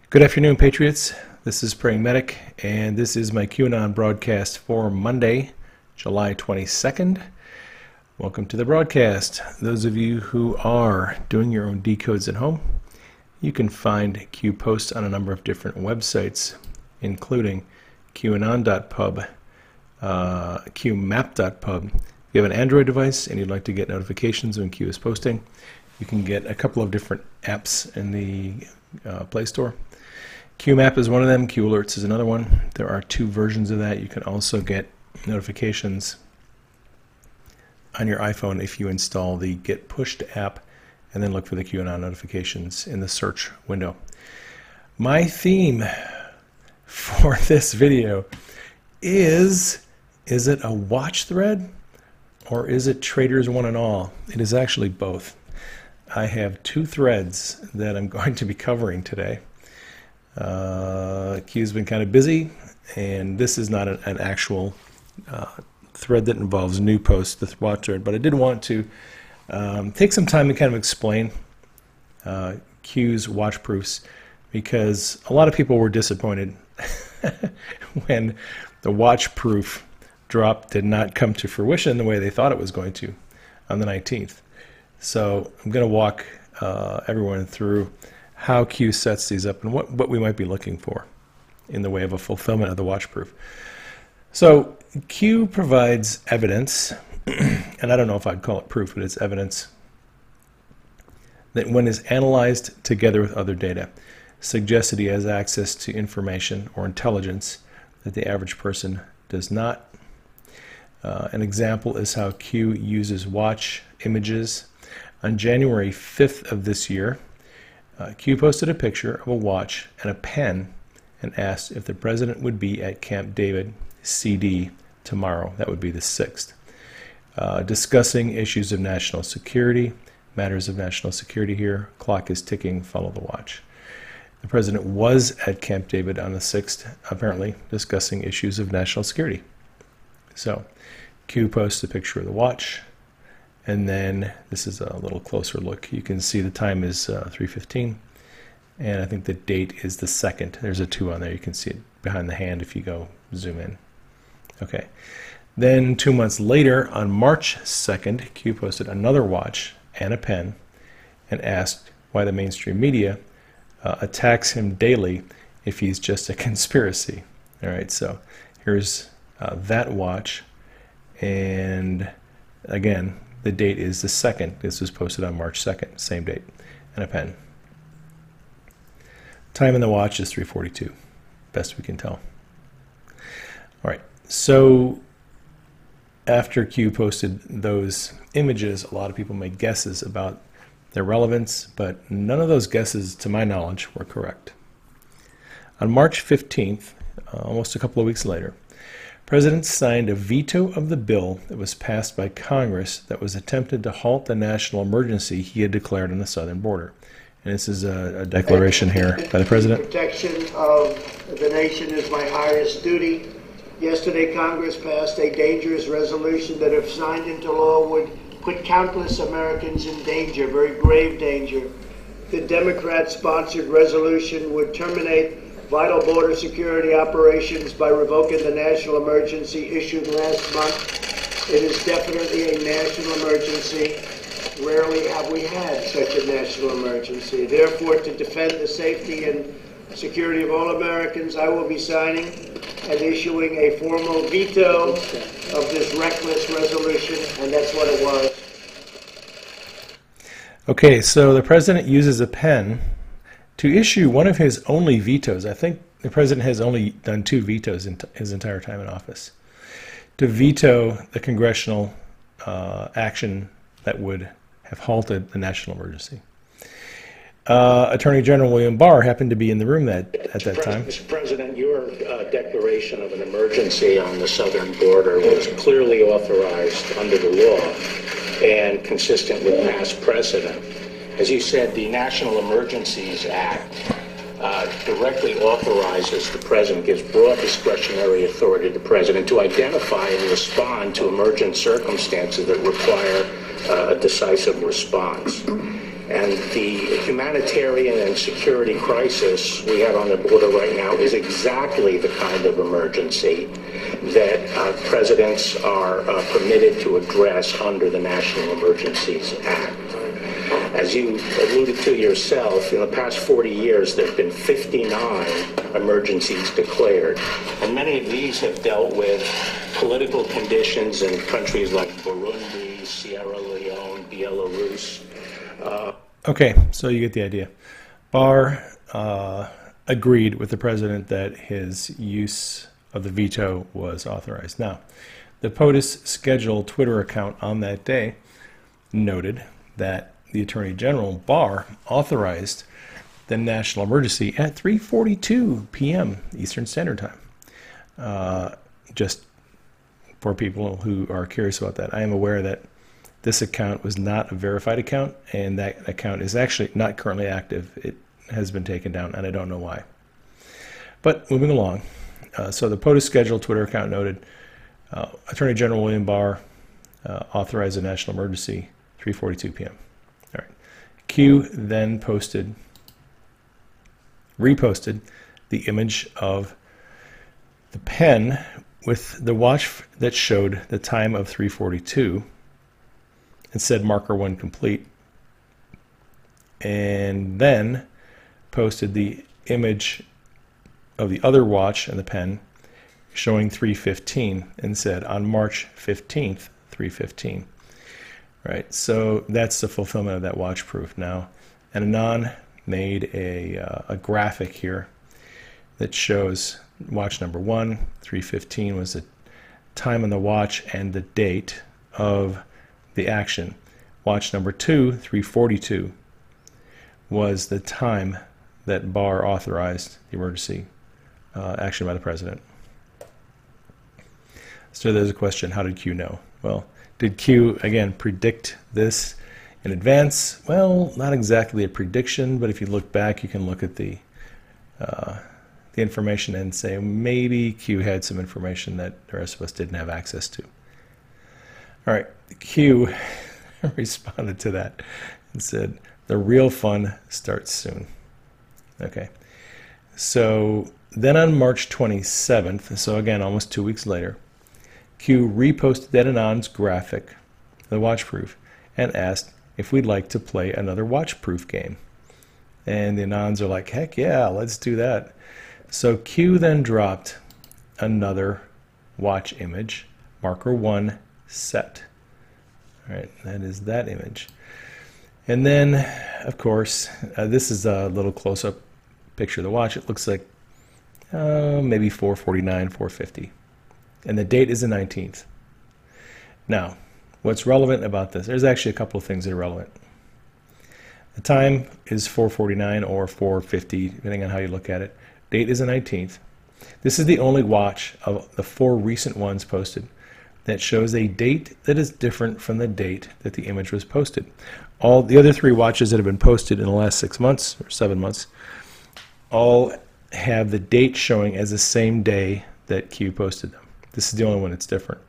Good afternoon, Patriots. This is Praying Medic, and this is my QAnon broadcast for Monday, July 22nd. Welcome to the broadcast. Those of you who are doing your own decodes at home, you can find Q posts on a number of different websites, including QAnon.pub, QMap.pub. If you have an Android device and you'd like to get notifications when Q is posting, you can get a couple of different apps in the Play Store. QMap is one of them. Q Alerts is another one. There are two versions of that. You can also get notifications on your iPhone if you install the Get Pushed app and then look for the QAnon notifications in the search window. My theme for this video is it a watch thread or is it traitors one and all? It is actually both. I have two threads that I'm going to be covering today. Q's been kind of busy, and this is not an actual thread that involves new posts, the watch thread, but I did want to take some time to kind of explain Q's watch proofs, because a lot of people were disappointed when the watch proof drop did not come to fruition the way they thought it was going to on the 19th. So I'm going to walk everyone through how Q sets these up and what we might be looking for in the way of a fulfillment of the watch proof. So Q provides evidence, and I don't know if I'd call it proof, but it's evidence, that when is analyzed together with other data, suggests that he has access to information or intelligence that the average person does not. An example is how Q uses watch images. On January 5th of this year, Q posted a picture of a watch and a pen and asked if the president would be at Camp David CD tomorrow. That would be the 6th. Discussing issues of national security, matters of national security here. Clock is ticking, follow the watch. The president was at Camp David on the 6th, apparently discussing issues of national security. So Q posts a picture of the watch. And then this is a little closer look. You can see the time is 3:15, and I think the date is the 2nd. There's a 2 on there. You can see it behind the hand if you go zoom in. Okay. Then 2 months later, on March 2nd, Q posted another watch and a pen and asked why the mainstream media attacks him daily if he's just a conspiracy. All right, so here's that watch, and again, the date is the 2nd. This was posted on March 2nd, same date, and a pen. Time in the watch is 3:42, best we can tell. All right, so after Q posted those images, a lot of people made guesses about their relevance, but none of those guesses, to my knowledge, were correct. On March 15th, almost a couple of weeks later, President signed a veto of the bill that was passed by Congress that was attempted to halt the national emergency he had declared on the southern border. And this is a declaration here by the President. Protection of the nation is my highest duty. Yesterday, Congress passed a dangerous resolution that, if signed into law, would put countless Americans in danger, very grave danger. The Democrat-sponsored resolution would terminate vital border security operations by revoking the national emergency issued last month. It is definitely a national emergency. Rarely have we had such a national emergency. Therefore, to defend the safety and security of all Americans, I will be signing and issuing a formal veto of this reckless resolution, and that's what it was. Okay, so the president uses a pen to issue one of his only vetoes. I think the president has only done 2 vetoes in his entire time in office, to veto the congressional action that would have halted the national emergency. Attorney General William Barr happened to be in the room at that time. Mr. President, your declaration of an emergency on the southern border was clearly authorized under the law and consistent with past precedent. As you said, the National Emergencies Act directly authorizes the president, gives broad discretionary authority to the president to identify and respond to emergent circumstances that require a decisive response. And the humanitarian and security crisis we have on the border right now is exactly the kind of emergency that presidents are permitted to address under the National Emergencies Act. As you alluded to yourself, in the past 40 years, there have been 59 emergencies declared. And many of these have dealt with political conditions in countries like Burundi, Sierra Leone, Belarus. Okay, so you get the idea. Barr agreed with the president that his use of the veto was authorized. Now, the POTUS scheduled Twitter account on that day noted that the Attorney General, Barr, authorized the national emergency at 3:42 p.m. Eastern Standard Time. Just for people who are curious about that, I am aware that this account was not a verified account, and that account is actually not currently active. It has been taken down, and I don't know why. But moving along, so the POTUS scheduled Twitter account noted, Attorney General William Barr authorized a national emergency, 3:42 p.m. All right. Q then reposted the image of the pen with the watch that showed the time of 3:42 and said marker 1 complete, and then posted the image of the other watch and the pen showing 3:15 and said on March 15th 3:15. Right, so that's the fulfillment of that watch proof. Now, Anon made a graphic here that shows watch number 1, 3:15 was the time on the watch and the date of the action. Watch number 2, 3:42, was the time that Barr authorized the emergency action by the president. So there's a question, how did Q know? Well, did Q, again, predict this in advance? Well, not exactly a prediction, but if you look back, you can look at the information and say maybe Q had some information that the rest of us didn't have access to. All right, Q responded to that and said, the real fun starts soon. Okay, so then on March 27th, so again, almost 2 weeks later, Q reposted that Anon's graphic, the watch proof, and asked if we'd like to play another watch proof game. And the Anons are like, heck yeah, let's do that. So Q then dropped another watch image, marker 1 set. All right, that is that image. And then, of course, this is a little close-up picture of the watch. It looks like maybe 4:49, 4:50. And the date is the 19th. Now, what's relevant about this? There's actually a couple of things that are relevant. The time is 4:49 or 4:50, depending on how you look at it. Date is the 19th. This is the only watch of the 4 recent ones posted that shows a date that is different from the date that the image was posted. All the other 3 watches that have been posted in the last 6 months or 7 months all have the date showing as the same day that Q posted them. This is the only one that's different.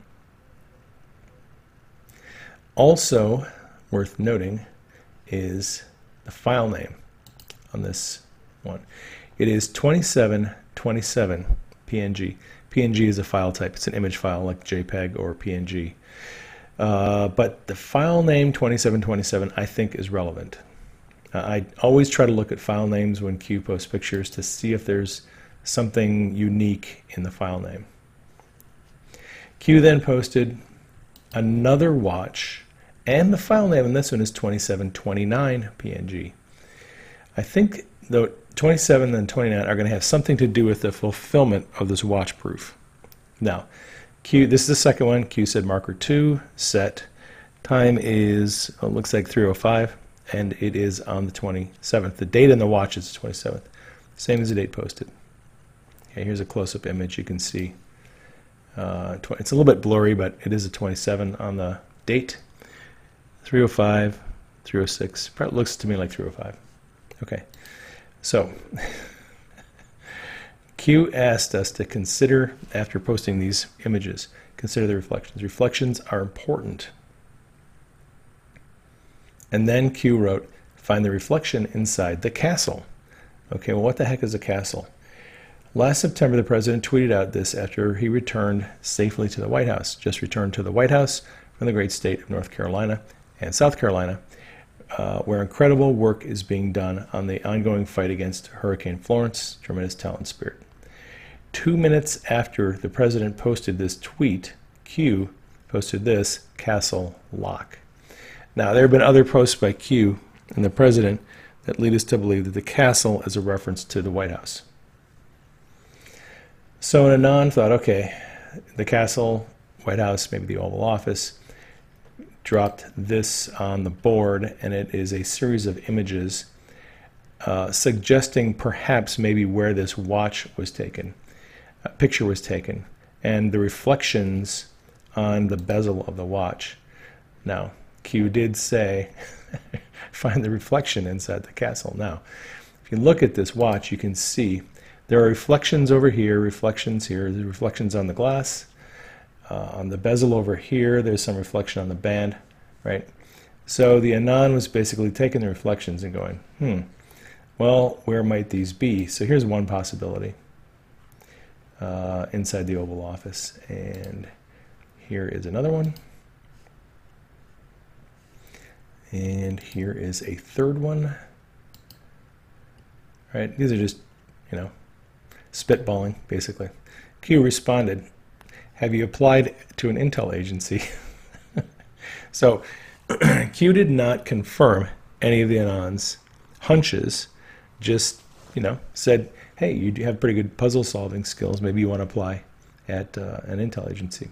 Also worth noting is the file name on this one. It is 2727 PNG. PNG is a file type. It's an image file like JPEG or PNG. But the file name 2727 I think is relevant. I always try to look at file names when Q posts pictures to see if there's something unique in the file name. Q then posted another watch, and the file name on this one is 2729 PNG. I think the 27 and 29 are going to have something to do with the fulfillment of this watch proof. Now, Q, this is the second one. Q said marker 2 set. Time is, it looks like 3:05, and it is on the 27th. The date on the watch is the 27th, same as the date posted. Okay, here's a close-up image. You can see it's a little bit blurry, but it is a 27 on the date. 3:05, 3:06. Probably looks to me like 3:05. Okay, so Q asked us to consider, after posting these images, consider the reflections. Reflections are important. And then Q wrote, find the reflection inside the castle. Okay, well, what the heck is a castle? Last September, the president tweeted out this after he returned safely to the White House. Just returned to the White House from the great state of North Carolina and South Carolina, where incredible work is being done on the ongoing fight against Hurricane Florence. Tremendous talent and spirit. 2 minutes after the president posted this tweet, Q posted this, Castle Lock. Now, there have been other posts by Q and the president that lead us to believe that the castle is a reference to the White House. So Anon thought, okay, the castle, White House, maybe the Oval Office, dropped this on the board, and it is a series of images suggesting perhaps maybe where this watch was taken, picture was taken, and the reflections on the bezel of the watch. Now, Q did say, find the reflection inside the castle. Now, if you look at this watch, you can see there are reflections over here, reflections here, the reflections on the glass, on the bezel over here, there's some reflection on the band, right? So the Anon was basically taking the reflections and going, well, where might these be? So here's one possibility inside the Oval Office, and here is another one. And here is a third one. Right? These are just, spitballing, basically. Q responded, have you applied to an intel agency? So Q did not confirm any of the Anon's hunches, just, said, hey, you do have pretty good puzzle solving skills. Maybe you want to apply at an intel agency.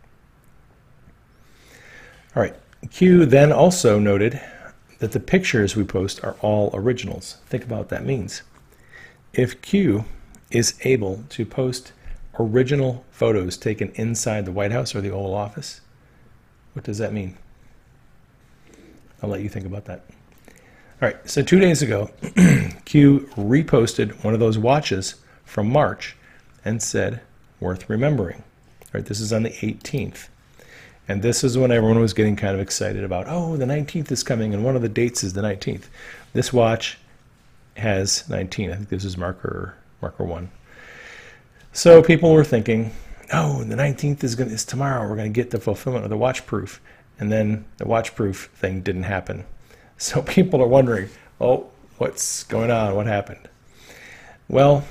All right. Q then also noted that the pictures we post are all originals. Think about what that means. If Q is able to post original photos taken inside the White House or the Oval Office, what does that mean? I'll let you think about that. All right, so 2 days ago, Q reposted one of those watches from March and said, worth remembering. All right, this is on the 18th. And this is when everyone was getting kind of excited about, oh, the 19th is coming, and one of the dates is the 19th. This watch has 19. I think this is marker 1. So people were thinking, oh, the 19th is tomorrow. We're going to get the fulfillment of the watch proof. And then the watch proof thing didn't happen. So people are wondering, oh, what's going on? What happened? Well,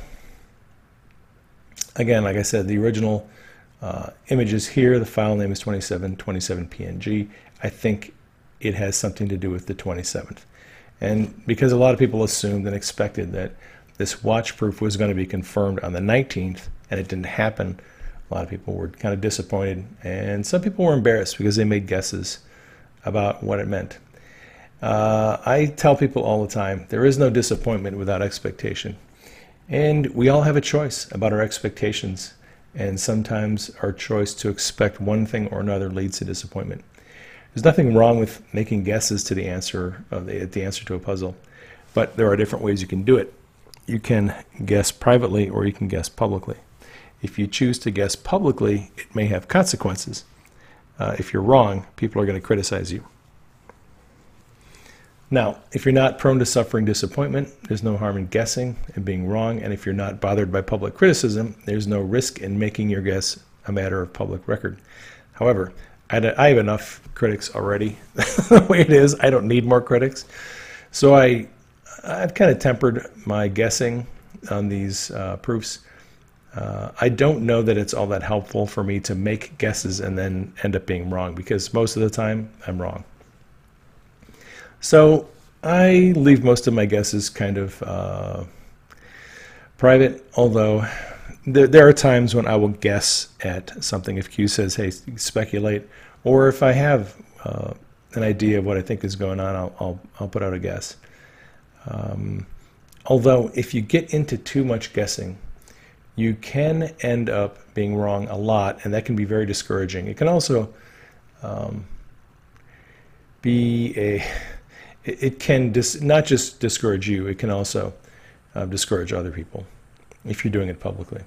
again, like I said, the original images here, the file name is 2727png. I think it has something to do with the 27th. And because a lot of people assumed and expected that this watch proof was going to be confirmed on the 19th, and it didn't happen, a lot of people were kind of disappointed, and some people were embarrassed because they made guesses about what it meant. I tell people all the time, there is no disappointment without expectation. And we all have a choice about our expectations, and sometimes our choice to expect one thing or another leads to disappointment. There's nothing wrong with making guesses to the answer to a puzzle, but there are different ways you can do it. You can guess privately or you can guess publicly. If you choose to guess publicly, it may have consequences. If you're wrong, people are going to criticize you. Now, if you're not prone to suffering disappointment, there's no harm in guessing and being wrong, and if you're not bothered by public criticism, there's no risk in making your guess a matter of public record. However, I have enough critics already. The way it is, I don't need more critics. So I've kind of tempered my guessing on these proofs. I don't know that it's all that helpful for me to make guesses and then end up being wrong, because most of the time I'm wrong. So I leave most of my guesses kind of private, although there are times when I will guess at something if Q says, hey, speculate, or if I have an idea of what I think is going on, I'll put out a guess. Although if you get into too much guessing, you can end up being wrong a lot, and that can be very discouraging. It can also it can not just discourage you, it can also discourage other people if you're doing it publicly.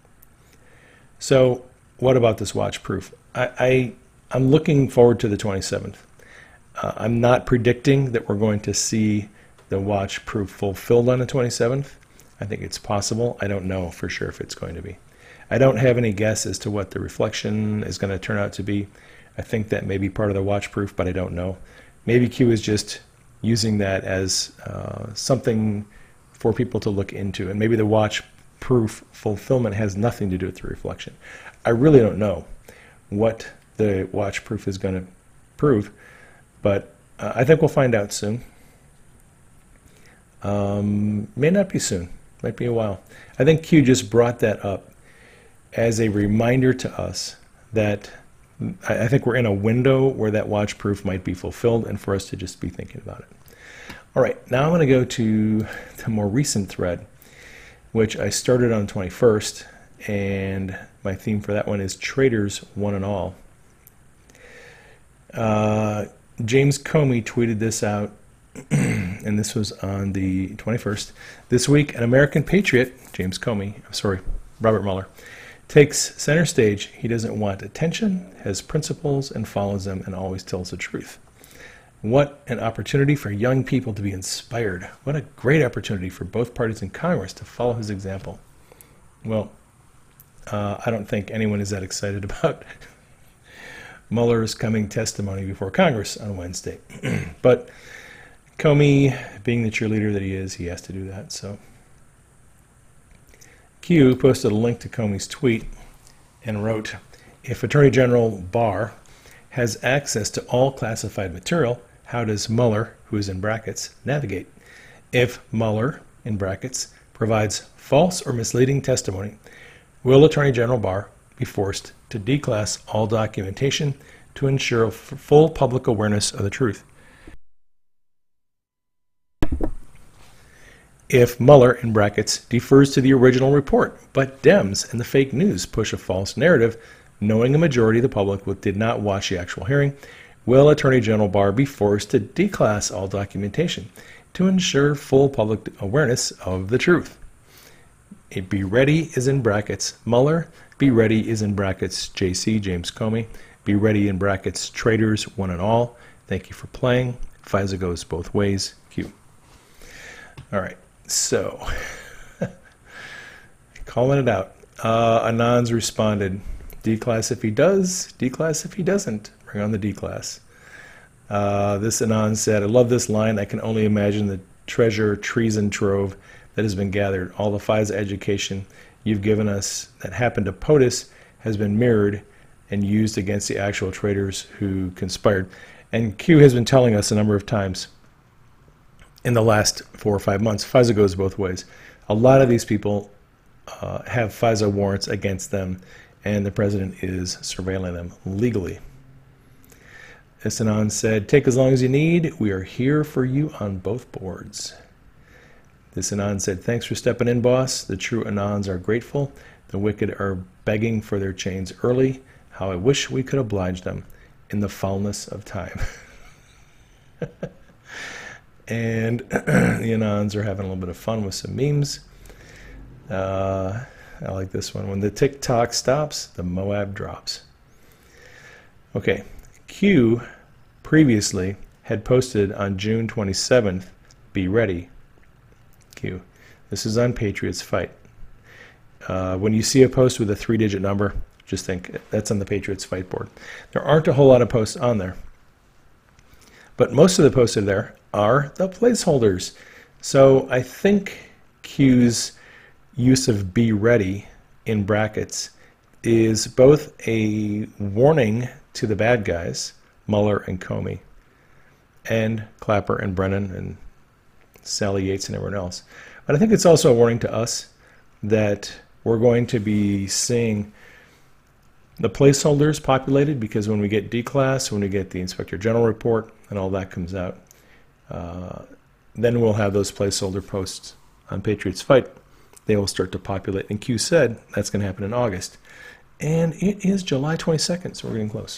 So what about this watch proof? I'm looking forward to the 27th. I'm not predicting that we're going to see the watch proof fulfilled on the 27th. I think it's possible. I don't know for sure if it's going to be. I don't have any guess as to what the reflection is going to turn out to be. I think that may be part of the watch proof, but I don't know. Maybe Q is just using that as something for people to look into, and maybe the watch proof fulfillment has nothing to do with the reflection. I really don't know what the watch proof is going to prove, but I think we'll find out soon. May not be soon, might be a while. I think Q just brought that up as a reminder to us that I think we're in a window where that watch proof might be fulfilled, and for us to just be thinking about it. All right, now I'm going to go to the more recent thread, which I started on the 21st, and my theme for that one is traitors, one and all. James Comey tweeted this out, and this was on the 21st. This week, an American patriot, Robert Mueller, takes center stage. He doesn't want attention, has principles, and follows them, and always tells the truth. What an opportunity for young people to be inspired. What a great opportunity for both parties in Congress to follow his example. Well, I don't think anyone is that excited about Mueller's coming testimony before Congress on Wednesday. But Comey, being the cheerleader that he is, he has to do that. So Q posted a link to Comey's tweet and wrote, if Attorney General Barr has access to all classified material, how does Mueller, who is in brackets, navigate? If Mueller, in brackets, provides false or misleading testimony, will Attorney General Barr be forced to declass all documentation to ensure full public awareness of the truth? If Mueller, in brackets, defers to the original report, but Dems and the fake news push a false narrative, knowing a majority of the public did not watch the actual hearing, will Attorney General Barr be forced to declass all documentation to ensure full public awareness of the truth? Be ready is in brackets Mueller, be ready is in brackets JC, James Comey, be ready in brackets traitors, one and all. Thank you for playing. FISA goes both ways. Q. All right, so calling it out. Anons responded, D-class if he does, D-class if he doesn't. Bring on the D-class. This Anon said, I love this line. I can only imagine the treasure treason trove that has been gathered. All the FISA education you've given us that happened to POTUS has been mirrored and used against the actual traitors who conspired. And Q has been telling us a number of times in the last 4 or 5 months, FISA goes both ways. A lot of these people have FISA warrants against them, and the president is surveilling them legally. Anon said, take as long as you need. We are here for you on both boards. This Anon said, thanks for stepping in, boss. The true Anons are grateful. The wicked are begging for their chains early. How I wish we could oblige them in the foulness of time. And the Anons are having a little bit of fun with some memes. I like this one. When the TikTok stops, the Moab drops. Okay, Q previously had posted on June 27th, be ready. Q. This is on Patriots Fight. When you see a post with a 3-digit number, just think that's on the Patriots Fight board. There aren't a whole lot of posts on there, but most of the posts there are the placeholders. So I think Q's use of be ready in brackets is both a warning to the bad guys, Mueller and Comey, and Clapper and Brennan and Sally Yates and everyone else. But I think it's also a warning to us that we're going to be seeing the placeholders populated, because when we get D-class, when we get the Inspector General report and all that comes out, then we'll have those placeholder posts on Patriots Fight. They will start to populate. And Q said that's going to happen in August. And it is July 22nd, so we're getting close.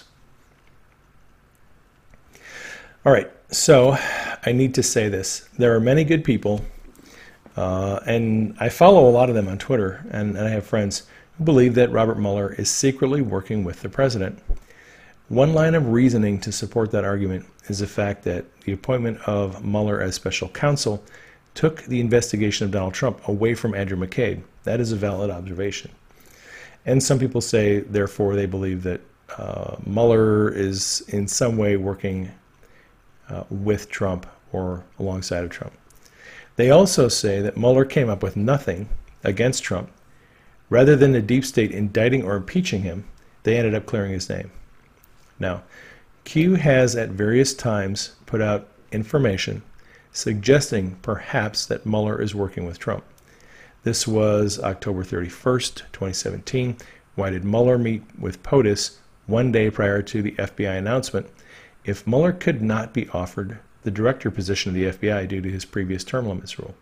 All right, so I need to say this. There are many good people, and I follow a lot of them on Twitter, and I have friends who believe that Robert Mueller is secretly working with the president. One line of reasoning to support that argument is the fact that the appointment of Mueller as special counsel took the investigation of Donald Trump away from Andrew McCabe. That is a valid observation. And some people say, therefore, they believe that Mueller is in some way working with Trump or alongside of Trump. They also say that Mueller came up with nothing against Trump. Rather than the deep state indicting or impeaching him, they ended up clearing his name. Now, Q has at various times put out information suggesting perhaps that Mueller is working with Trump. This was October 31st, 2017. Why did Mueller meet with POTUS one day prior to the FBI announcement if Mueller could not be offered the director position of the FBI due to his previous term limits rule?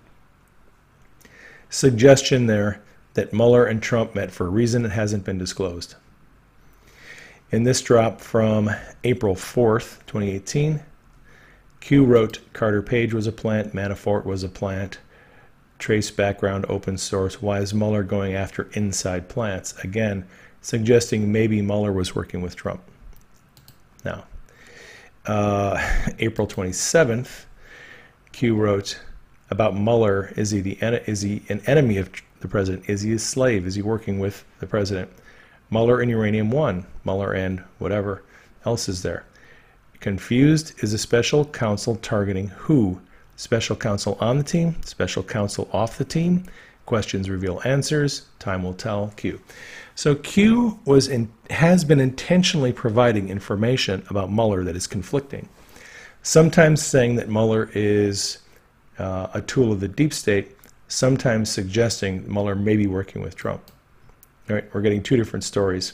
Suggestion there that Mueller and Trump met for a reason that hasn't been disclosed. In this drop from April 4th, 2018, Q wrote Carter Page was a plant, Manafort was a plant, trace background open source, why is Mueller going after inside plants? Again, suggesting maybe Mueller was working with Trump. Now, April 27th, Q wrote about Mueller, is he an enemy of the president? Is he a slave? Is he working with the president? Mueller and Uranium One, Mueller and whatever else is there. Confused is a special counsel targeting who? Special counsel on the team, special counsel off the team. Questions reveal answers. Time will tell. Q. So Q has been intentionally providing information about Mueller that is conflicting. Sometimes saying that Mueller is a tool of the deep state, sometimes suggesting Mueller may be working with Trump. All right, we're getting two different stories.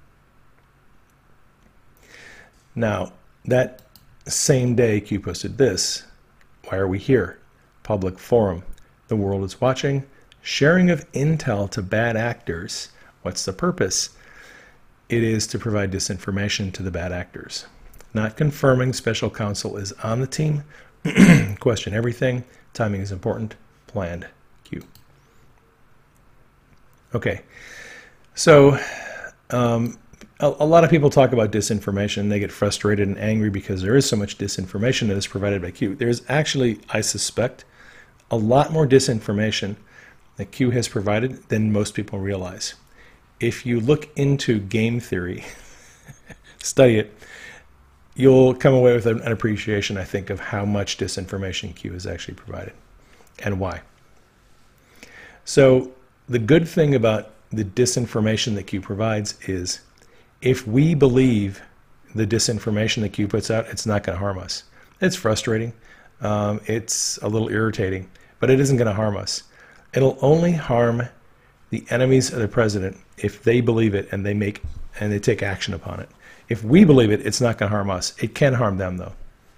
Now, that same day, Q posted this. Why are we here? Public forum. The world is watching. Sharing of intel to bad actors. What's the purpose? It is to provide disinformation to the bad actors. Not confirming special counsel is on the team. Question everything. Timing is important. Planned. Q. Okay. So, a lot of people talk about disinformation. They get frustrated and angry because there is so much disinformation that is provided by Q. There's actually, I suspect, a lot more disinformation that Q has provided than most people realize. If you look into game theory, study it, you'll come away with an appreciation, I think, of how much disinformation Q has actually provided and why. So the good thing about the disinformation that Q provides is if we believe the disinformation that Q puts out, it's not going to harm us. It's frustrating. It's a little irritating, but it isn't going to harm us. It'll only harm the enemies of the president if they believe it and they take action upon it. If we believe it, it's not going to harm us. It can harm them, though.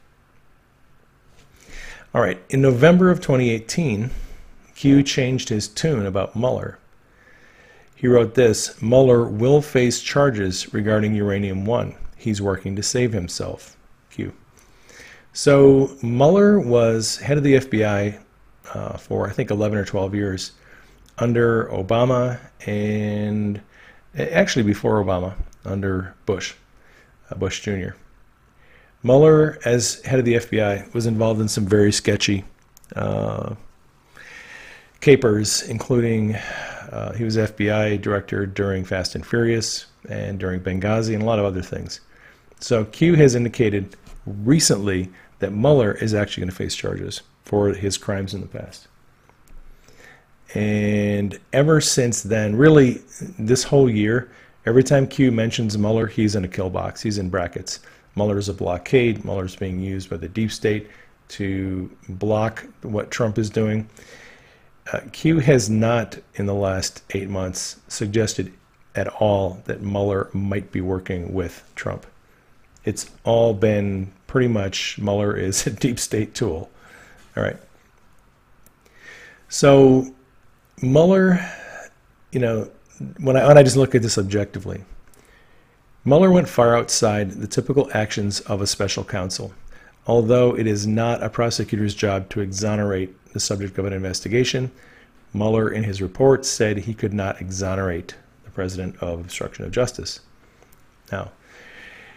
All right. In November of 2018, Q changed his tune about Mueller. He wrote this: Mueller will face charges regarding Uranium One. He's working to save himself. Q. So Mueller was head of the FBI for, I think, 11 or 12 years under Obama and actually before Obama, under Bush Jr. Mueller, as head of the FBI, was involved in some very sketchy capers, including he was FBI director during Fast and Furious and during Benghazi and a lot of other things. So Q has indicated recently that Mueller is actually going to face charges for his crimes in the past. And ever since then, really this whole year, every time Q mentions Mueller, he's in a kill box. He's in brackets. Mueller is a blockade. Mueller is being used by the deep state to block what Trump is doing. Q has not, in the last 8 months, suggested at all that Mueller might be working with Trump. It's all been pretty much Mueller is a deep state tool. All right. So Mueller, when I just look at this objectively, Mueller went far outside the typical actions of a special counsel. Although it is not a prosecutor's job to exonerate the subject of an investigation, Mueller in his report said he could not exonerate the president of obstruction of justice. Now,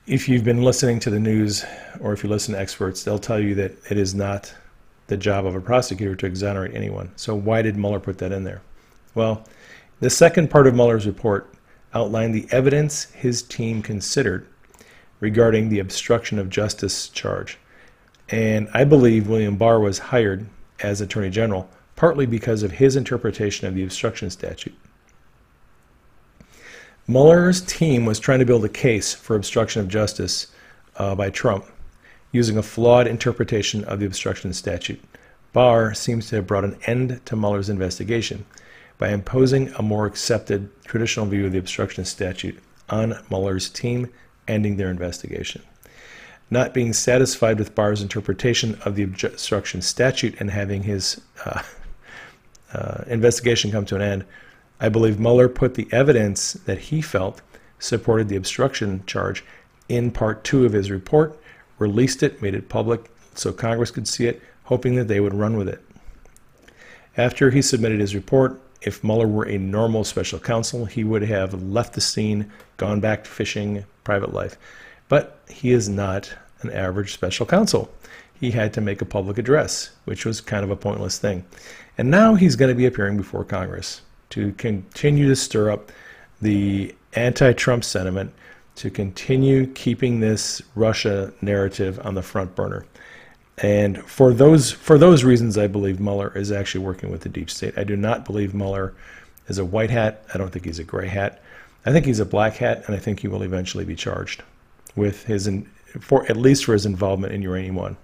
if you've been listening to the news or if you listen to experts, they'll tell you that it is not the job of a prosecutor to exonerate anyone. So why did Mueller put that in there? Well, the second part of Mueller's report outlined the evidence his team considered regarding the obstruction of justice charge. And I believe William Barr was hired as Attorney General partly because of his interpretation of the obstruction statute. Mueller's team was trying to build a case for obstruction of justice by Trump using a flawed interpretation of the obstruction statute. Barr seems to have brought an end to Mueller's investigation by imposing a more accepted traditional view of the obstruction statute on Mueller's team, ending their investigation. Not being satisfied with Barr's interpretation of the obstruction statute and having his investigation come to an end, I believe Mueller put the evidence that he felt supported the obstruction charge in Part 2 of his report, released it, made it public so Congress could see it, hoping that they would run with it. After he submitted his report, if Mueller were a normal special counsel, he would have left the scene, gone back to fishing, private life. But he is not an average special counsel. He had to make a public address, which was kind of a pointless thing. And now he's going to be appearing before Congress to continue to stir up the anti-Trump sentiment, to continue keeping this Russia narrative on the front burner. And for those reasons, I believe Mueller is actually working with the deep state. I do not believe Mueller is a white hat. I don't think he's a gray hat. I think he's a black hat, and I think he will eventually be charged with his, at least for his involvement in Uranium One.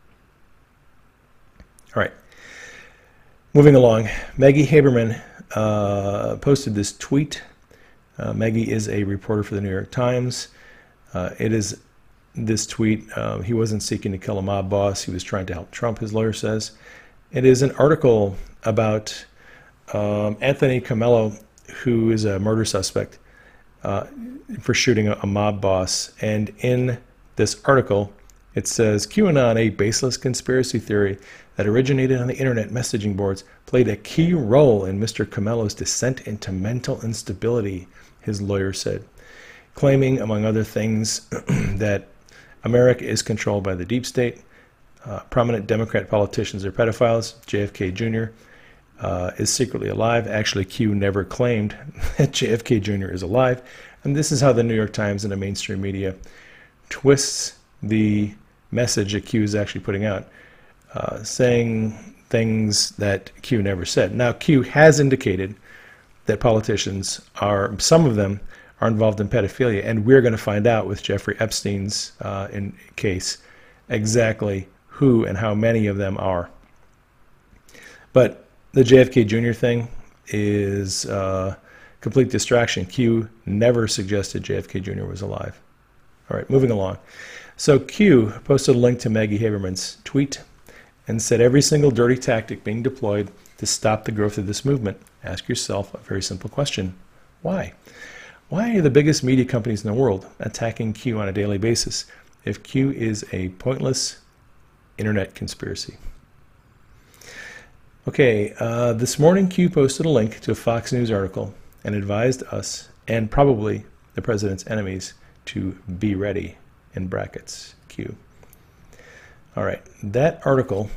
All right. Moving along, Maggie Haberman posted this tweet. Maggie is a reporter for the New York Times. It is this tweet. He wasn't seeking to kill a mob boss. He was trying to help Trump, his lawyer says. It is an article about Anthony Comello, who is a murder suspect for shooting a mob boss. And in this article, it says, QAnon, a baseless conspiracy theory that originated on the internet messaging boards, played a key role in Mr. Comello's descent into mental instability, his lawyer said, claiming, among other things, that America is controlled by the deep state, prominent Democrat politicians are pedophiles, JFK Jr. Is secretly alive. Actually, Q never claimed that JFK Jr. is alive. And this is how the New York Times and the mainstream media twists the message that Q is actually putting out, saying things that Q never said. Now, Q has indicated that politicians are, some of them, are involved in pedophilia, and we're going to find out with Jeffrey Epstein's case exactly who and how many of them are. But the JFK Jr. thing is complete distraction. Q never suggested JFK Jr. was alive. All right, moving along. So Q posted a link to Maggie Haberman's tweet and said every single dirty tactic being deployed to stop the growth of this movement. Ask yourself a very simple question. Why? Why are the biggest media companies in the world attacking Q on a daily basis if Q is a pointless internet conspiracy? Okay, this morning Q posted a link to a Fox News article and advised us, and probably the president's enemies, to be ready, in brackets, Q. All right, that article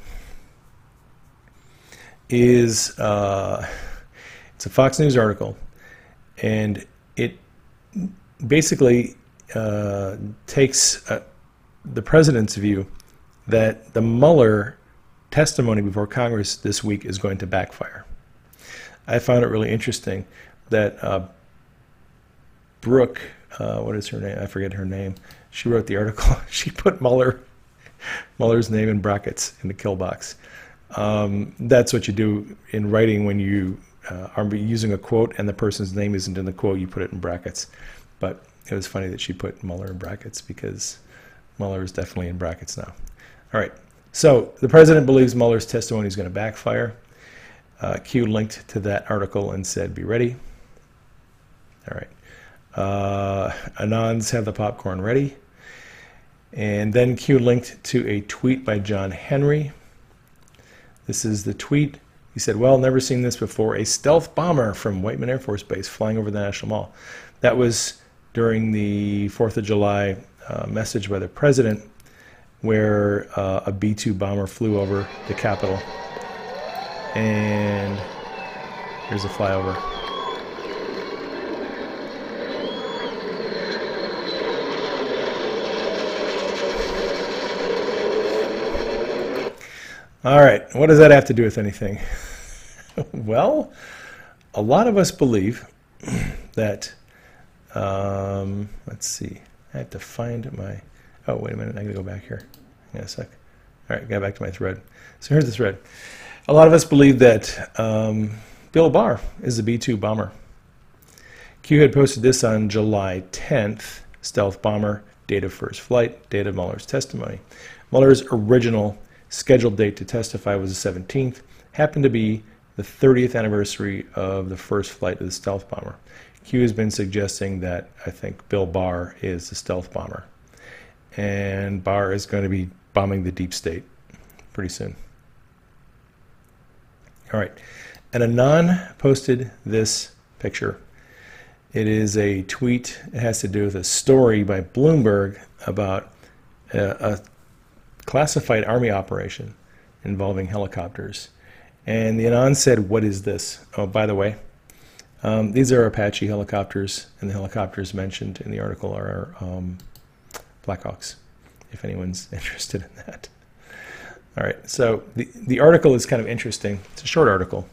is, it's a Fox News article, and it basically takes the president's view that the Mueller testimony before Congress this week is going to backfire. I found it really interesting that Brooke, what is her name? I forget her name. She wrote the article. She put Mueller's name in brackets in the kill box. That's what you do in writing when you are using a quote and the person's name isn't in the quote, you put it in brackets. But it was funny that she put Mueller in brackets because Mueller is definitely in brackets now. All right. So the president believes Mueller's testimony is going to backfire. Q linked to that article and said, be ready. All right. Anons have the popcorn ready. And then Q linked to a tweet by John Henry. This is the tweet. He said, well, never seen this before. A stealth bomber from Whiteman Air Force Base flying over the National Mall. That was during the 4th of July message by the president where a B-2 bomber flew over the Capitol. And here's a flyover. All right, what does that have to do with anything? Well, a lot of us believe that, let's see, I have to find my, oh, wait a minute, I gotta go back here. Hang on a sec. All right, got back to my thread. So here's the thread. A lot of us believe that Bill Barr is the B-2 bomber. Q had posted this on July 10th, stealth bomber, date of first flight, date of Mueller's testimony. Mueller's original scheduled date to testify was the 17th, happened to be the 30th anniversary of the first flight of the stealth bomber. Q has been suggesting that I think Bill Barr is the stealth bomber. And Barr is going to be bombing the deep state pretty soon. All right. And Anon posted this picture. It is a tweet. It has to do with a story by Bloomberg about a classified army operation involving helicopters. And the Anon said, what is this? Oh, by the way, these are Apache helicopters, and the helicopters mentioned in the article are Blackhawks, if anyone's interested in that. All right, so the article is kind of interesting. It's a short article.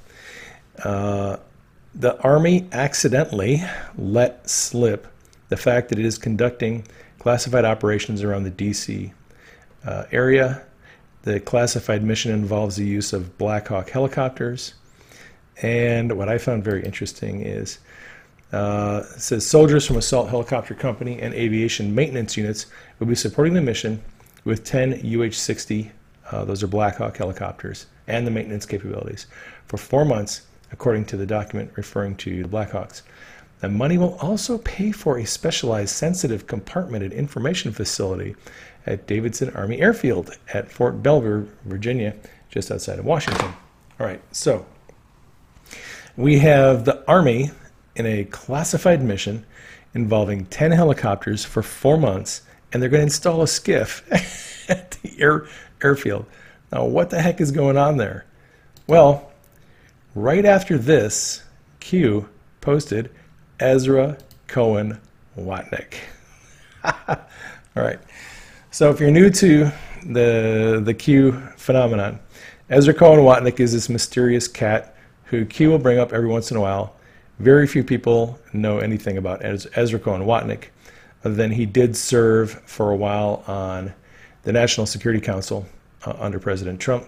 The Army accidentally let slip the fact that it is conducting classified operations around the D.C. Area. The classified mission involves the use of Black Hawk helicopters. And what I found very interesting is, it says soldiers from Assault Helicopter Company and aviation maintenance units will be supporting the mission with 10 UH-60, those are Black Hawk helicopters, and the maintenance capabilities for 4 months, according to the document referring to the Black Hawks. The money will also pay for a specialized sensitive compartmented information facility at Davidson Army Airfield at Fort Belvoir, Virginia, just outside of Washington. All right, so we have the Army in a classified mission involving 10 helicopters for 4 months, and they're going to install a skiff at the airfield. Now, what the heck is going on there? Well, right after this, Q posted Ezra Cohen Watnick. All right. So if you're new to the Q phenomenon, Ezra Cohen Watnick is this mysterious cat who Q will bring up every once in a while. Very few people know anything about Ezra Cohen Watnick, other than he did serve for a while on the National Security Council under President Trump.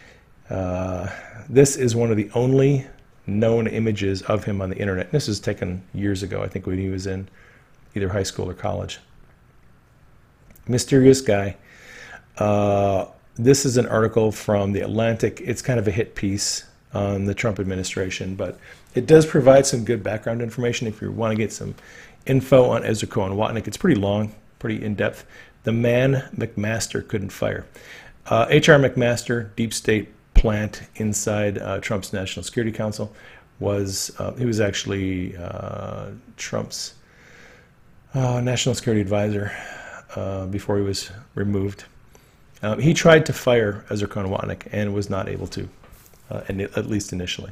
This is one of the only known images of him on the internet. This was taken years ago, I think when he was in either high school or college. Mysterious guy. This is an article from The Atlantic. It's kind of a hit piece on the Trump administration, but it does provide some good background information if you want to get some info on Ezra Cohen Watnick. It's pretty long, pretty in-depth. The man McMaster couldn't fire. H.R. McMaster, deep state plant inside Trump's National Security Council, he was actually Trump's national security advisor before he was removed. He tried to fire Ezra Cohen Watnick and was not able to, at least initially.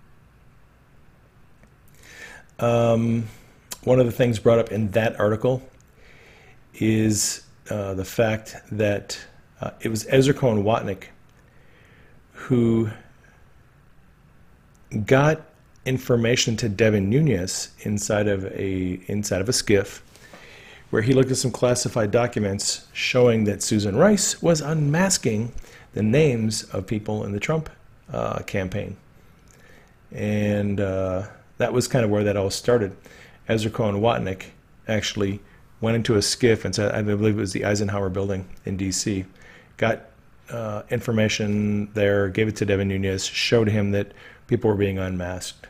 One of the things brought up in that article is the fact that it was Ezra Cohen Watnick who got information to Devin Nunes inside of a skiff, where he looked at some classified documents showing that Susan Rice was unmasking the names of people in the Trump campaign. And that was kind of where that all started. Ezra Cohen Watnick actually went into a skiff and said, I believe it was the Eisenhower building in D.C., got information there, gave it to Devin Nunes, showed him that people were being unmasked.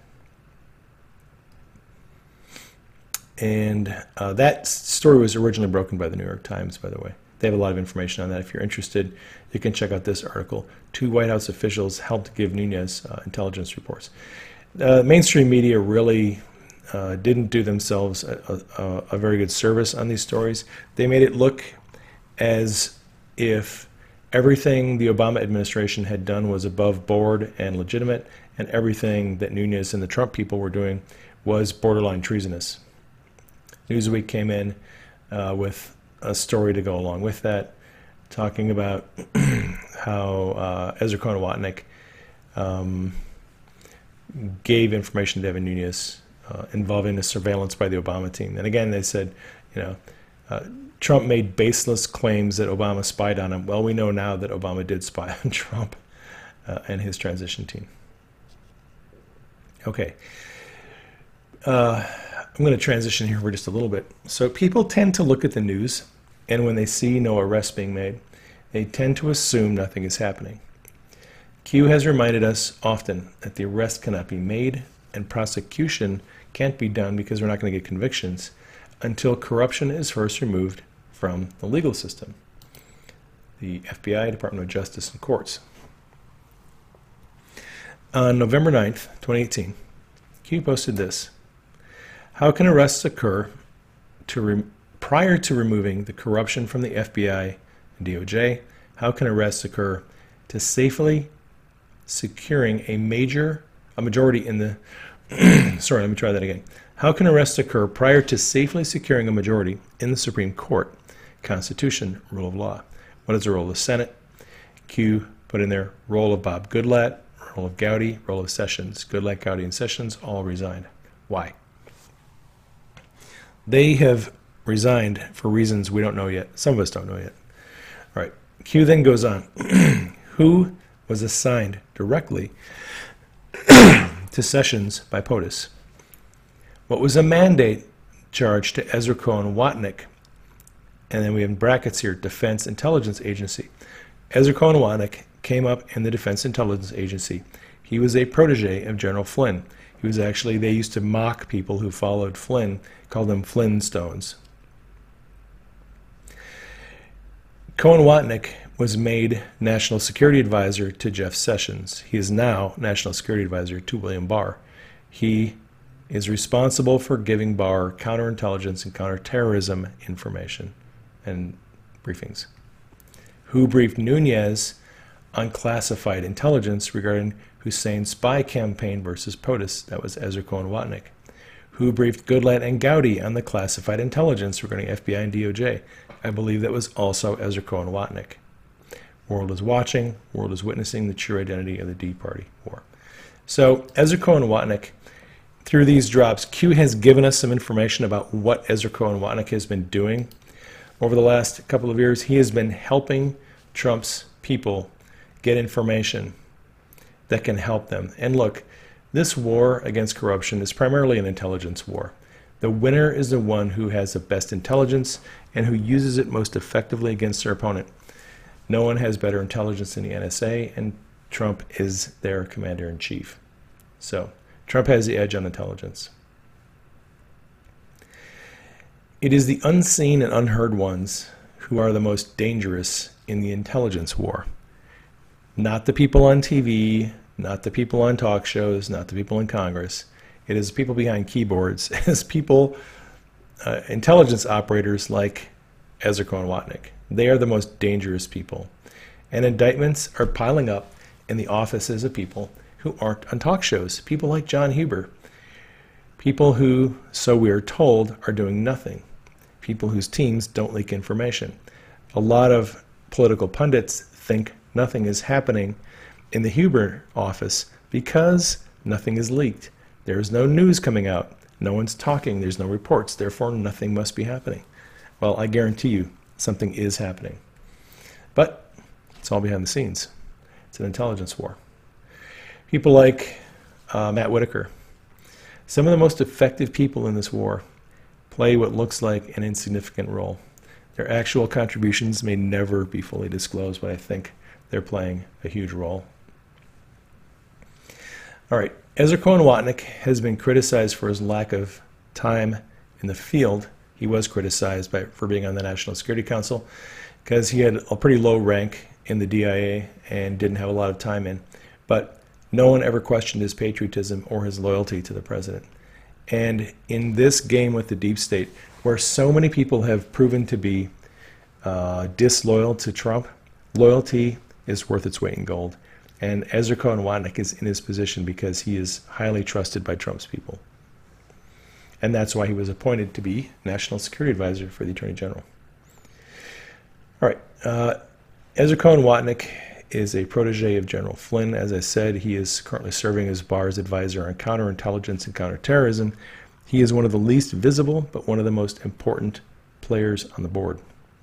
And that story was originally broken by the New York Times, by the way. They have a lot of information on that. If you're interested, you can check out this article. 2 White House officials helped give Nunes intelligence reports. Mainstream media really didn't do themselves a very good service on these stories. They made it look as if everything the Obama administration had done was above board and legitimate, and everything that Nunes and the Trump people were doing was borderline treasonous. Newsweek came in with a story to go along with that, talking about how Ezra Cohen Watnick gave information to Devin Nunes involving the surveillance by the Obama team. And again, they said, Trump made baseless claims that Obama spied on him. Well, we know now that Obama did spy on Trump and his transition team. Okay. I'm going to transition here for just a little bit. So people tend to look at the news, and when they see no arrests being made, they tend to assume nothing is happening. Q has reminded us often that the arrest cannot be made and prosecution can't be done because we're not going to get convictions until corruption is first removed from the legal system, the FBI, Department of Justice, and courts. On November 9th, 2018, Q posted this: how can arrests occur prior to removing the corruption from the FBI and DOJ? How can arrests occur to safely securing a majority in the sorry, let me try that again. How can arrests occur prior to safely securing a majority in the Supreme Court? Constitution, rule of law. What is the role of the Senate? Q put in there role of Bob Goodlatte, role of Gowdy, role of Sessions. Goodlatte, Gowdy, and Sessions all resigned. Why? They have resigned for reasons we don't know yet. Some of us don't know yet. All right. Q then goes on. Who was assigned directly to Sessions by POTUS? What was a mandate charge to Ezra Cohen Watnick? And then we have in brackets here, Defense Intelligence Agency. Ezra Cohen Watnick came up in the Defense Intelligence Agency. He was a protege of General Flynn. He was actually, they used to mock people who followed Flynn, called them Flintstones. Cohen Watnick was made National Security Advisor to Jeff Sessions. He is now National Security Advisor to William Barr. He is responsible for giving Barr counterintelligence and counterterrorism information and briefings. Who briefed Nunes on classified intelligence regarding Hussein's spy campaign versus POTUS? That was Ezra Cohen Watnick. Who briefed Goodlatte and Gowdy on the classified intelligence regarding FBI and DOJ? I believe that was also Ezra Cohen Watnick. World is watching, world is witnessing the true identity of the D Party war. So Ezra Cohen Watnick, through these drops, Q has given us some information about what Ezra Cohen Watnick has been doing. Over the last couple of years, he has been helping Trump's people get information that can help them. And look, this war against corruption is primarily an intelligence war. The winner is the one who has the best intelligence and who uses it most effectively against their opponent. No one has better intelligence than the NSA, and Trump is their commander-in-chief. So Trump has the edge on intelligence. It is the unseen and unheard ones who are the most dangerous in the intelligence war. Not the people on TV, not the people on talk shows, not the people in Congress. It is people behind keyboards. It is people, intelligence operators like Ezra Cohen Watnick. They are the most dangerous people. And indictments are piling up in the offices of people who aren't on talk shows. People like John Huber. People who, so we are told, are doing nothing. People whose teams don't leak information. A lot of political pundits think nothing is happening in the Huber office because nothing is leaked. There is no news coming out. No one's talking. There's no reports. Therefore, nothing must be happening. Well, I guarantee you something is happening. But it's all behind the scenes. It's an intelligence war. People like Matt Whitaker. Some of the most effective people in this war play what looks like an insignificant role. Their actual contributions may never be fully disclosed, but I think they're playing a huge role. All right, Ezra Cohen Watnick has been criticized for his lack of time in the field. He was criticized for being on the National Security Council because he had a pretty low rank in the DIA and didn't have a lot of time in. But no one ever questioned his patriotism or his loyalty to the president. And in this game with the deep state, where so many people have proven to be disloyal to Trump, loyalty is worth its weight in gold. And Ezra Cohen Watnick is in his position because he is highly trusted by Trump's people. And that's why he was appointed to be National Security Advisor for the Attorney General. All right. Ezra Cohen Watnick is a protege of General Flynn. As I said, he is currently serving as Barr's advisor on counterintelligence and counterterrorism. He is one of the least visible, but one of the most important players on the board.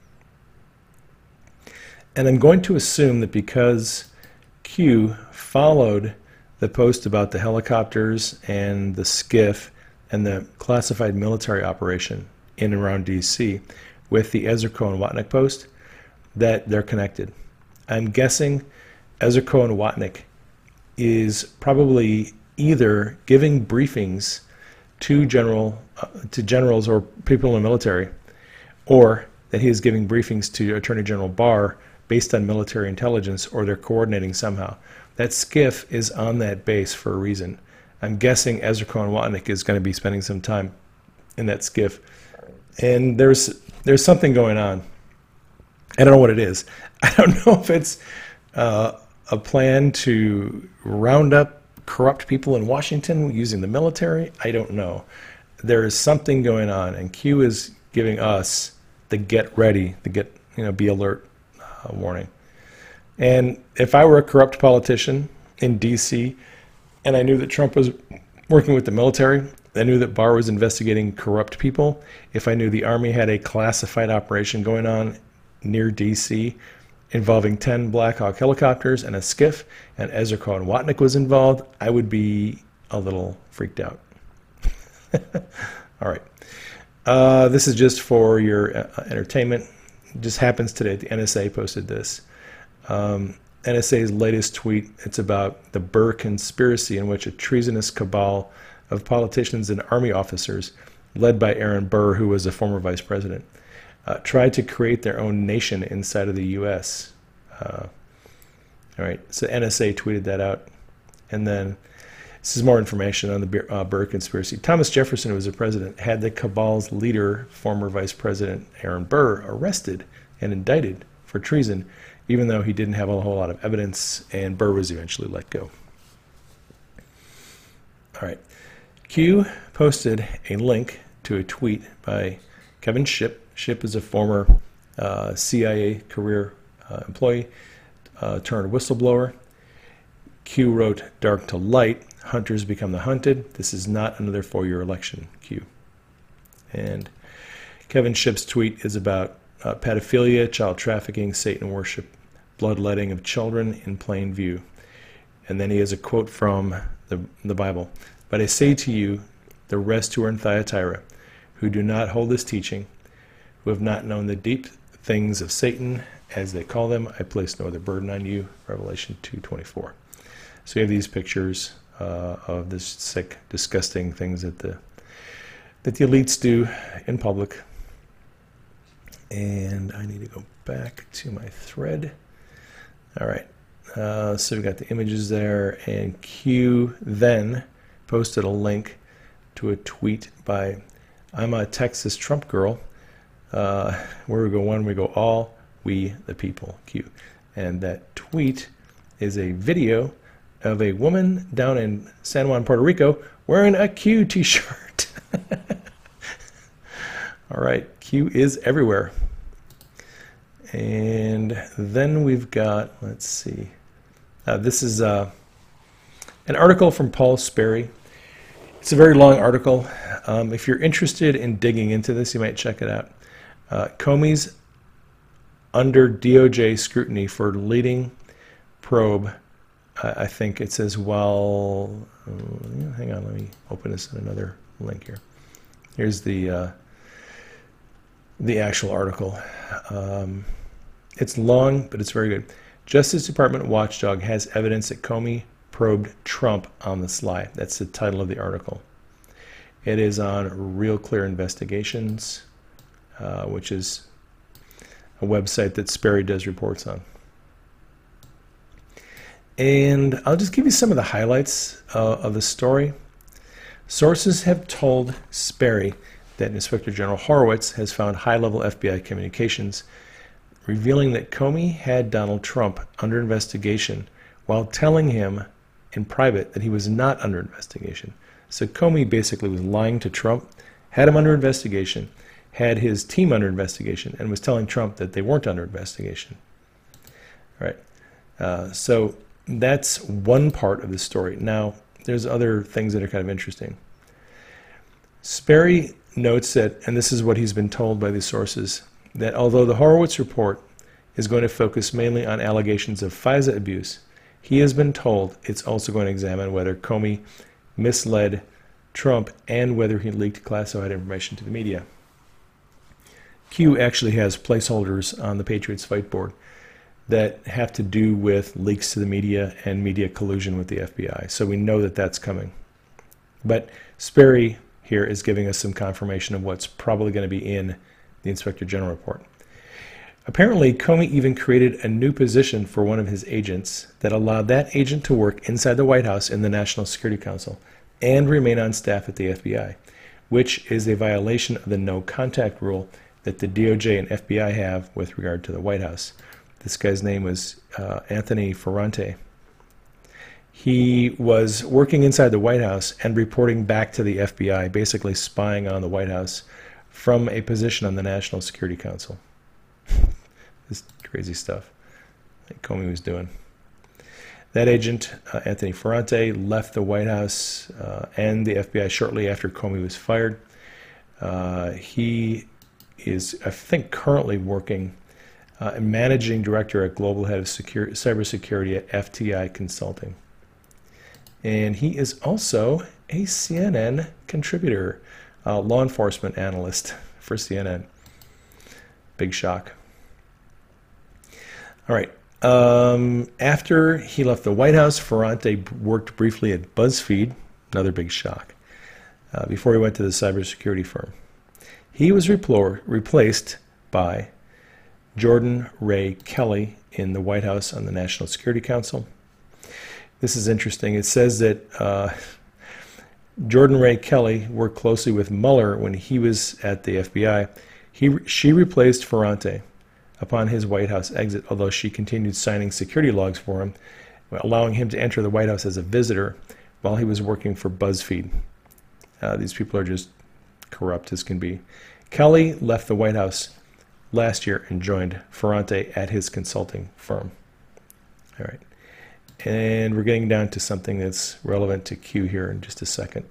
And I'm going to assume that because Q followed the post about the helicopters and the skiff and the classified military operation in and around D.C. with the Ezra Cohen Watnick post, that they're connected. I'm guessing Ezra Cohen Watnick is probably either giving briefings to generals or people in the military, or that he is giving briefings to Attorney General Barr based on military intelligence, or they're coordinating somehow. That skiff is on that base for a reason. I'm guessing Ezra Cohen Watnick is going to be spending some time in that skiff, and there's something going on. I don't know what it is. I don't know if it's a plan to round up corrupt people in Washington using the military. I don't know. There is something going on, and Q is giving us the get ready, the be alert warning. And if I were a corrupt politician in D.C. and I knew that Trump was working with the military, I knew that Barr was investigating corrupt people, if I knew the Army had a classified operation going on near D.C. involving 10 Black Hawk helicopters and a skiff, and Ezra Cohen Watnick was involved, I would be a little freaked out. All right. This is just for your entertainment. It just happens today. The NSA posted this. NSA's latest tweet, it's about the Burr conspiracy, in which a treasonous cabal of politicians and Army officers, led by Aaron Burr, who was a former vice president, tried to create their own nation inside of the U.S. All right, so NSA tweeted that out. And then this is more information on the Burr conspiracy. Thomas Jefferson, who was the president, had the cabal's leader, former Vice President Aaron Burr, arrested and indicted for treason, even though he didn't have a whole lot of evidence, and Burr was eventually let go. All right. Q posted a link to a tweet by Kevin Shipp. Shipp is a former CIA career employee turned whistleblower. Q wrote, "Dark to light, hunters become the hunted. This is not another 4-year election, Q." And Kevin Shipp's tweet is about pedophilia, child trafficking, Satan worship, bloodletting of children in plain view. And then he has a quote from the Bible. "But I say to you, the rest who are in Thyatira, who do not hold this teaching, who have not known the deep things of Satan, as they call them, I place no other burden on you." Revelation 2:24. So you have these pictures of this sick, disgusting things that the elites do in public. And I need to go back to my thread. All right. So we got the images there, and Q then posted a link to a tweet by "I'm a Texas Trump girl." Where we go one, we go all, we the people, Q. And that tweet is a video of a woman down in San Juan, Puerto Rico, wearing a Q t-shirt. All right, Q is everywhere. And then we've got, let's see, this is an article from Paul Sperry. It's a very long article. If you're interested in digging into this, you might check it out. Comey's under DOJ scrutiny for leading probe. I think it says, well, hang on, let me open this in another link here. Here's the actual article. It's long, but it's very good. Justice Department watchdog has evidence that Comey probed Trump on the sly. That's the title of the article. It is on Real Clear Investigations, which is a website that Sperry does reports on. And I'll just give you some of the highlights of the story. Sources have told Sperry that Inspector General Horowitz has found high-level FBI communications revealing that Comey had Donald Trump under investigation while telling him in private that he was not under investigation. So Comey basically was lying to Trump, had him under investigation, had his team under investigation, and was telling Trump that they weren't under investigation. All right. So that's one part of the story. Now, there's other things that are kind of interesting. Sperry notes that, and this is what he's been told by these sources, that although the Horowitz report is going to focus mainly on allegations of FISA abuse, he has been told it's also going to examine whether Comey misled Trump and whether he leaked classified information to the media. Q actually has placeholders on the Patriots Fight Board that have to do with leaks to the media and media collusion with the FBI. So we know that that's coming. But Sperry here is giving us some confirmation of what's probably going to be in the Inspector General report. Apparently, Comey even created a new position for one of his agents that allowed that agent to work inside the White House in the National Security Council and remain on staff at the FBI, which is a violation of the no contact rule that the DOJ and FBI have with regard to the White House. This guy's name was Anthony Ferrante. He was working inside the White House and reporting back to the FBI, basically spying on the White House from a position on the National Security Council. This crazy stuff that Comey was doing. That agent, Anthony Ferrante, left the White House and the FBI shortly after Comey was fired. He is, I think, currently working managing director at Global Head of Cybersecurity at FTI Consulting. And he is also a CNN contributor, law enforcement analyst for CNN. Big shock. All right. After he left the White House, Ferrante worked briefly at BuzzFeed, another big shock, before he went to the cybersecurity firm. He was replaced by Jordan Ray Kelly in the White House on the National Security Council. This is interesting. It says that Jordan Ray Kelly worked closely with Mueller when he was at the FBI. She replaced Ferrante upon his White House exit, although she continued signing security logs for him, allowing him to enter the White House as a visitor while he was working for BuzzFeed. These people are just corrupt as can be. Kelly left the White House last year and joined Ferrante at his consulting firm. All right. And we're getting down to something that's relevant to Q here in just a second.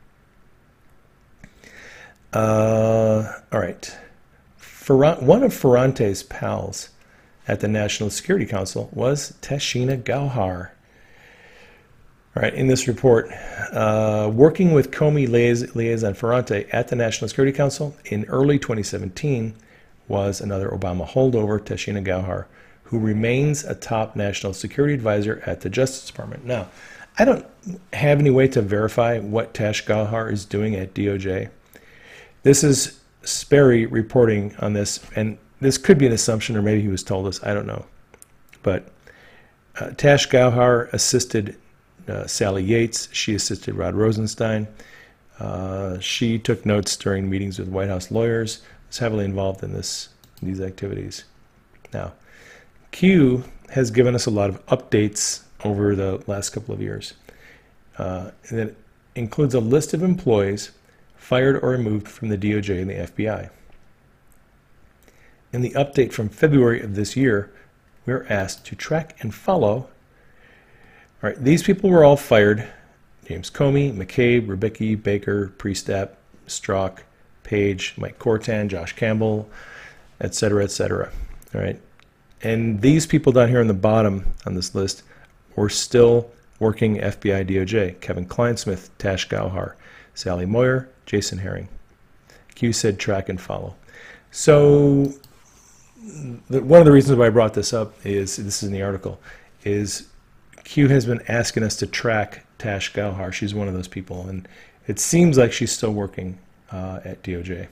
All right. One of Ferrante's pals at the National Security Council was Tashina Gauhar. All right, in this report, working with Comey liaison Ferrante at the National Security Council in early 2017 was another Obama holdover, Tashina Gauhar, who remains a top national security advisor at the Justice Department. Now, I don't have any way to verify what Tash Gauhar is doing at DOJ. This is Sperry reporting on this, and this could be an assumption, or maybe he was told us, I don't know. But Tash Gauhar assisted Sally Yates. She assisted Rod Rosenstein. She took notes during meetings with White House lawyers, was heavily involved in these activities. Now, Q has given us a lot of updates over the last couple of years. And it includes a list of employees fired or removed from the DOJ and the FBI. In the update from February of this year, we're asked to track and follow. All right, these people were all fired. James Comey, McCabe, Rubicki, Baker, Priestap, Strzok, Page, Mike Cortan, Josh Campbell, et cetera, et cetera. All right. And these people down here on the bottom on this list were still working FBI DOJ. Kevin Kleinsmith, Tash Gauhar, Sally Moyer, Jason Herring. Q said track and follow. So one of the reasons why I brought this up is, this is in the article, is Q has been asking us to track Tash Gauhar. She's one of those people, and it seems like she's still working at DOJ.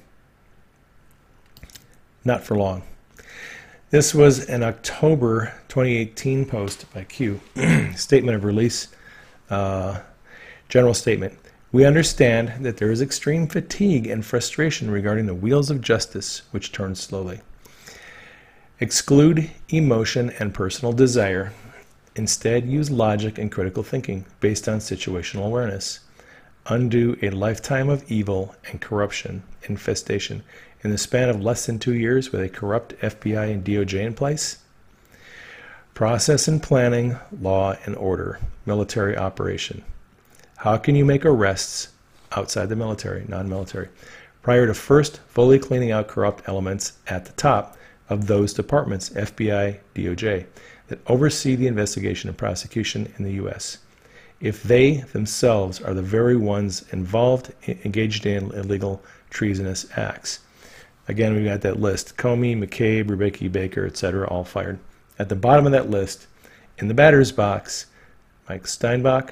Not for long. This was an October 2018 post by Q, statement of release, general statement. We understand that there is extreme fatigue and frustration regarding the wheels of justice, which turn slowly. Exclude emotion and personal desire. Instead, use logic and critical thinking based on situational awareness. Undo a lifetime of evil and corruption infestation in the span of less than 2 years with a corrupt FBI and DOJ in place. Process and planning, law and order, military operation. How can you make arrests outside the military, non-military, prior to first fully cleaning out corrupt elements at the top of those departments, FBI, DOJ, that oversee the investigation and prosecution in the U.S., if they themselves are the very ones involved, engaged in illegal, treasonous acts? Again, we've got that list. Comey, McCabe, Rebecca Baker, etc., all fired. At the bottom of that list, in the batter's box, Mike Steinbach,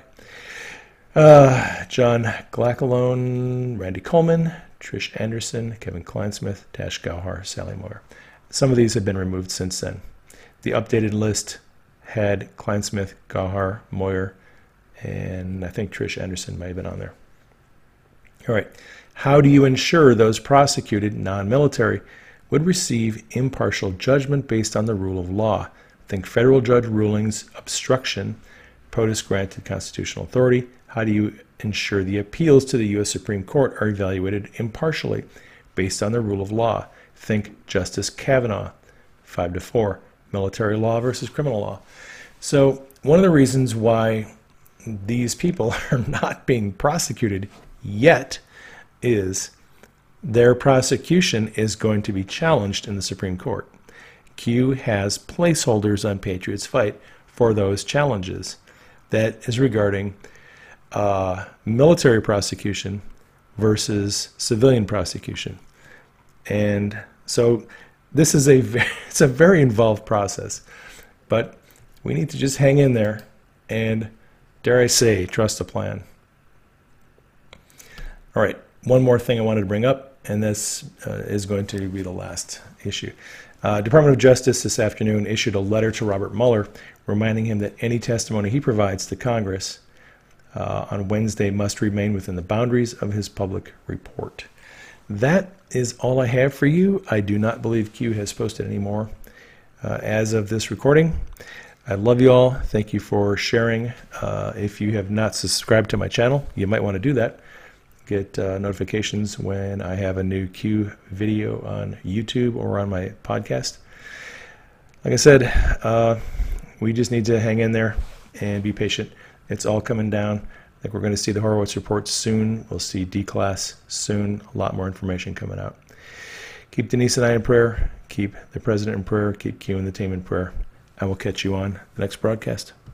John Glackalone, Randy Coleman, Trish Anderson, Kevin Kleinsmith, Tash Gauhar, Sally Moyer. Some of these have been removed since then. The updated list had Kleinsmith, Gauhar, Moyer, and I think Trish Anderson may have been on there. All right. How do you ensure those prosecuted non-military would receive impartial judgment based on the rule of law? Think federal judge rulings, obstruction, POTUS granted constitutional authority. How do you ensure the appeals to the U.S. Supreme Court are evaluated impartially based on the rule of law? Think Justice Kavanaugh, 5-4, military law versus criminal law. So one of the reasons why these people are not being prosecuted yet is their prosecution is going to be challenged in the Supreme Court. Q has placeholders on Patriots Fight for those challenges. That is regarding military prosecution versus civilian prosecution. And so this is it's a very involved process, but we need to just hang in there and, dare I say, trust the plan. All right, one more thing I wanted to bring up, and this is going to be the last issue. Department of Justice this afternoon issued a letter to Robert Mueller reminding him that any testimony he provides to Congress on Wednesday must remain within the boundaries of his public report. That is all I have for you. I do not believe Q has posted any more as of this recording. I love you all. Thank you for sharing. If you have not subscribed to my channel, you might want to do that. Get notifications when I have a new Q video on YouTube or on my podcast. Like I said, we just need to hang in there and be patient. It's all coming down. I think we're going to see the Horowitz report soon. We'll see D-Class soon. A lot more information coming out. Keep Denise and I in prayer. Keep the president in prayer. Keep Q and the team in prayer. I will catch you on the next broadcast.